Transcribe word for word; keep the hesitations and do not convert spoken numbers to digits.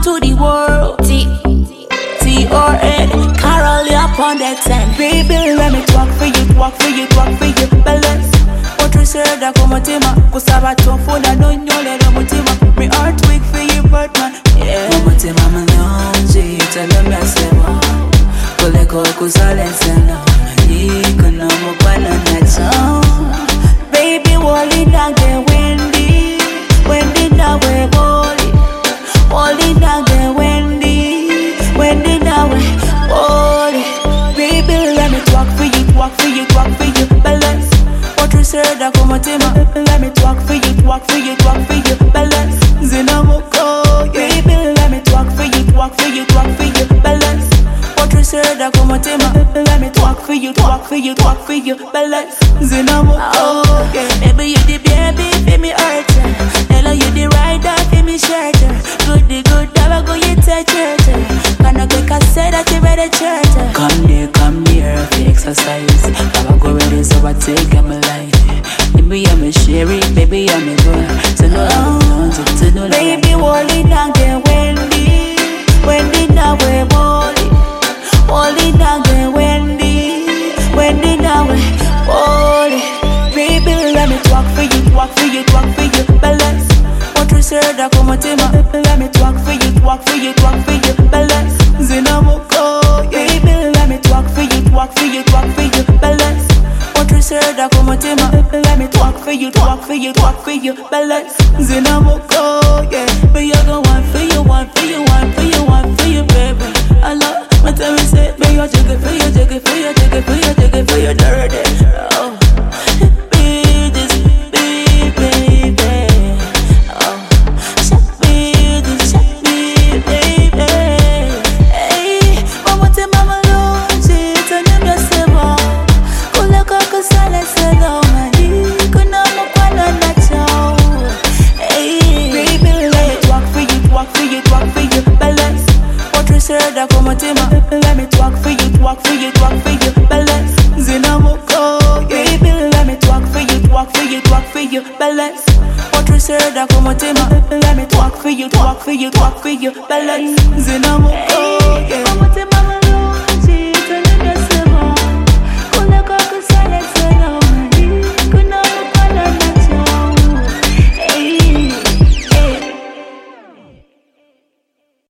to the world. T T R N, Carol, you up on that ten. Baby, let me talk for you, talk for you, talk for you, balance. Otrusera como tema, kusaba tofuna no nyole na mutima. Me heart weak for you, but man, yeah. Mutima malonji, tell me asema. Kole ko kusale sana, iko na mukwana na chao. Baby, wali nage Wendy, Wendy nawe wali, wali nage Wendy, Wendy nawe wali. Baby, let me talk for you, talk for you, talk for you, balance. Otrusera como tema, let me talk for you, talk for you, talk for you, balance. Zinamoko, baby, let me talk for you, talk for you, talk for you, balance. Otrusera como tema, let me talk for you, talk for you, talk for you, balance. Zinamoko, baby, you the baby, feel me hurt. Hello, you the rider, feel me shelter. Good, the good, never go you touch it. Gonna quick, I say that you ready church. Come near, come near, fi exercise. Never go ready, so I take my life. Baby, I'm a sherry, baby, I'm a girl. So no, no, no, so no, baby, wally nange Wendy, Wendy nawe wally, wally nange Wendy, Wendy nawe wally. Baby, let me talk for you, talk for you, talk for you, balance. Otrusera como tema, let me talk for you, talk for you, talk for you, balance. Zinamoko, baby, let me talk for you, talk for you, talk for you, balance. Otrusera como tema, let me talk for you, talk for you, talk for you, balance. Zinamoko, yeah. But you go one for you, one for you, one for you, one for you, baby. I love my time we say, baby, you take it for you, take it for you, take it for you, take it for you, dirty. Oh. Como tema, let me talk for you, talk for you, talk for you, balance. Zinamoko, baby, let me talk for you, talk for you, talk for you, balance. Otrusera como tema, let me talk for you, talk for you, talk for you, balance.